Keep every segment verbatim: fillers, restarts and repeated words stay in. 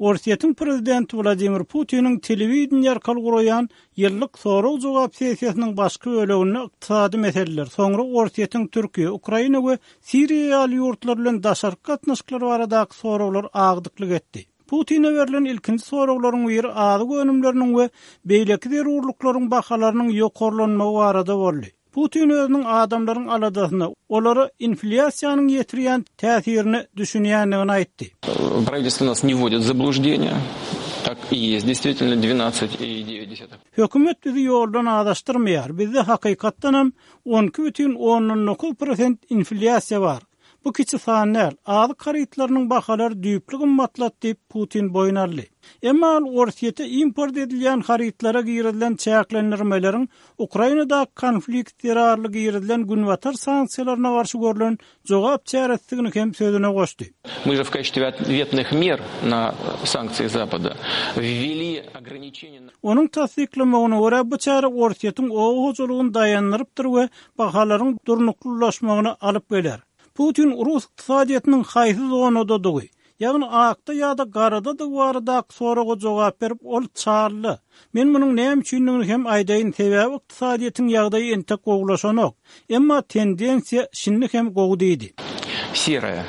Orsiýetiň prezidenti Vladimir Putiniň telewizion ýarkaly guraýan ýyllyk sorag jogap sessiýasynyň başga böleginde ykdysady meseleler, soňra Orsiýetiň Türkiýe, Ukraina we Siriýa ýurtlar bilen daşarky gatnaşyklary baradaky soraglar agdyklyk etdi. Putin'e verilen ilkinci soraglaryň biri azy önümleriniň we beýleki zerurlyklaryň bahalarynyň ýokarlanmagy barada boldy. Putin özüniň adamlaryň aladasyna, olary inflasiýanyň ýetirýän täsirini düşünýändigini aýtdy. Правительство нас не вводит в заблуждение. Так и есть, действительно двенадцать и девять десятых. Hökümet bizi ýoldan adaşdyrmaýar. Bizde hakykatdanam on iki бүтүн onuň dokuz prosent inflasiýa bar. Bu kiçi sanlar, azy karytlarynyň bahalary düýpli gymmatlat diýip Putin boýnarly. Emma Orsiýete import edilýän harytlara girilen çäklendirmeleriň Ukrainada konflikt terrorly girilen günwatar sanksiýalaryna garşy görülen jogap çäresligini hem sözüne goşdy. Мы же в качестве ответных мер на санкции Запада ввели ограничения. Onun tasdiklamagyna görä bu çäre Orsiýetiň oğuzlugyny dayandyrypdyr we bahalaryň durnuklulaşmagyna alyp geler. Putin Rus iqtisadiýatynyň haýsy zonadadygy, ýagny akda ýa-da garada da baradaky soraga jogap berip ol çarly. Men munyň näme üçindigini hem aýdaýyn, sebäbi iqtisadiýatyň ýagdaýy entek gowulaşanok. Emma tendensiýa şinni hem gowdydy. Серая.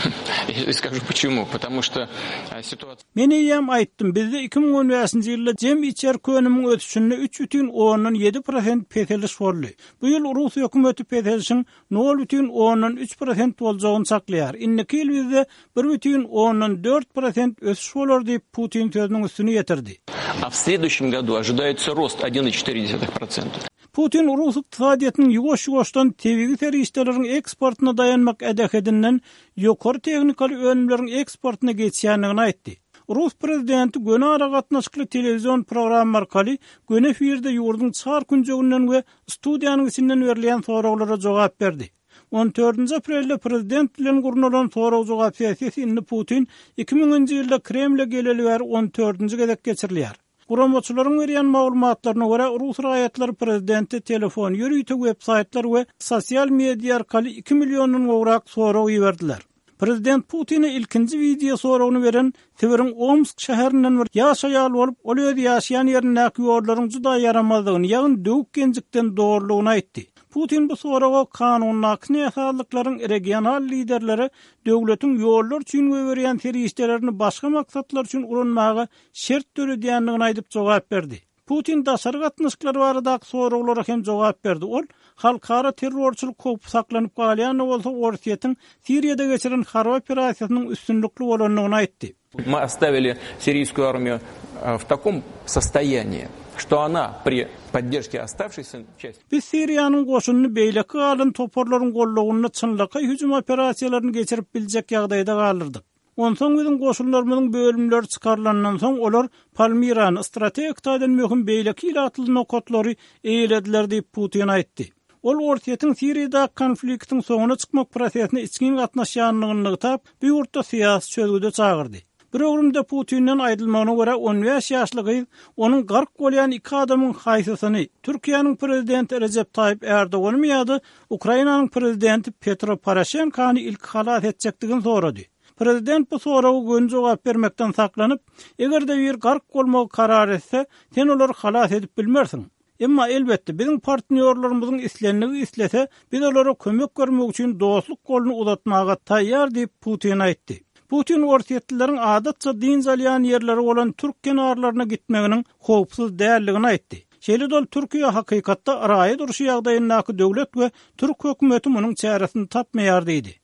Я скажу почему, потому что ситуация. Men ýam aýtdym, bizde iki mиң on beşinji ýylda jem içer könümiň ötüşünde üç бүтүн onuň yedi prosent peteliş boldy. Bu ýyl Rus hökümeti petelişiň nol бүтүн onuň üç prosent boljagyny saklaýar. Inniki ýyl bizde bir бүтүн onuň dört prosent ösüş bolar diýip Putin sözüniň üstüne ýetirdi. А в следующем году ожидается рост один и четыре десятых процента. Putin Rus iqtisadiýatynyň ýuwaş-ýuwaşdan tebigi terişleriň eksportyna dayanmak edähedinden ýokary tehnikali önümleriň eksportyna geçýändigini aýtdy. Rus prezidenti göne ara gatnaşykly telewizion programma arkaly göne efirde ýurdun çar günjeginden we studiýanyň içinden berilen soraglara jogap berdi. on dördünji aprelde prezident bilen gurnulan sorag jogap sessiýasy Putin iki miňinji ýylda Kremle geleli bäri on dördünji gezek geçirilýär. Guramoçylaryň berýän maglumatlaryna görä Rus raýatlary prezidenti telefon, ýürüýte websaytlar we sosial media arkaly iki millionyň gowrak sorag ýerdiler. Prezident Putin'e ilkinji video soragyny beren Sibiriň Omsk şäherinden bir ýaşaýal bolup, ol öz ýaşaýan ýerindäki ýollaryň juda yaramazlygyny, ýagny döwük gençlikden doğrulugyny aýtdy. Putin bu soraga kanunyň aksine ýasalyklaryň regional liderleri döwletiň ýollar üçin berýän terişlerini başga maksatlar üçin ulanmagy şert töredýändigini aýdyp jogap berdi. Putin daşary gatnaşyklar baradaky soraglara hem jogap berdi. Ol halkara terrorçylyk köp saklanyp galýan bolsa Orsiýetiň Siriýada geçiren harp operasiýasynyň üstünlikli bolanyny aýtdy. Мы оставили сирийскую армию в таком состоянии, что она при поддержке оставшейся части. Biz Siriýanyň goşunyny beýleki galan toparlaryň gollagyny çynlaka hüjüm operasiýalaryny geçirip biljek ýagdaýda galyrdyk. Onsoň bizim goşunlarymyzyň bölümleri çykarlandan soň olar Palmirany strategik taýdan möhüm beýleki ýatyly nokatlary eýlediler diýip Putin aýtdy. Ol Orsiýetiň Siriýada konfliktiň soňuna çykmak prosesine içkin gatnaşýanlygyny tap, bu ýurtda syýasy çözgüde çagyrdy. Bir öwrümde Putin'den aýdylmagyna görä on beş ýaşly gyz onuň gark bolýan iki adamyň haýsysyny Türkiýanyň prezidenti Recep Tayyip Erdogan ýa-da Ukrainanyň prezidenti Petro Poroshenkony ilk halat etjekdigini sorady. Prezident bu soraga gön jogap bermekden saklanyp, egerde bir gark bolmagy karar etse, sen olary halat edip bilmersiň. Emma elbetde bizim partnerlarymyzyň islenligi islese, biz olara kömek görmek üçin dostluk golunu uzatmaga taýýar diýip Putin aýtdy. Putin Orsiýetlilerin adatça din zalyan ýerleri bolan Türk kenarlaryna gitmeginiň howpsuz dälligini aýtdy. Şeýle dol Türkiýe hakykatda araýa duruşy ýagdaýyndaky döwlet we Türk hökümeti munyň çäresini tapmaýar diýdi.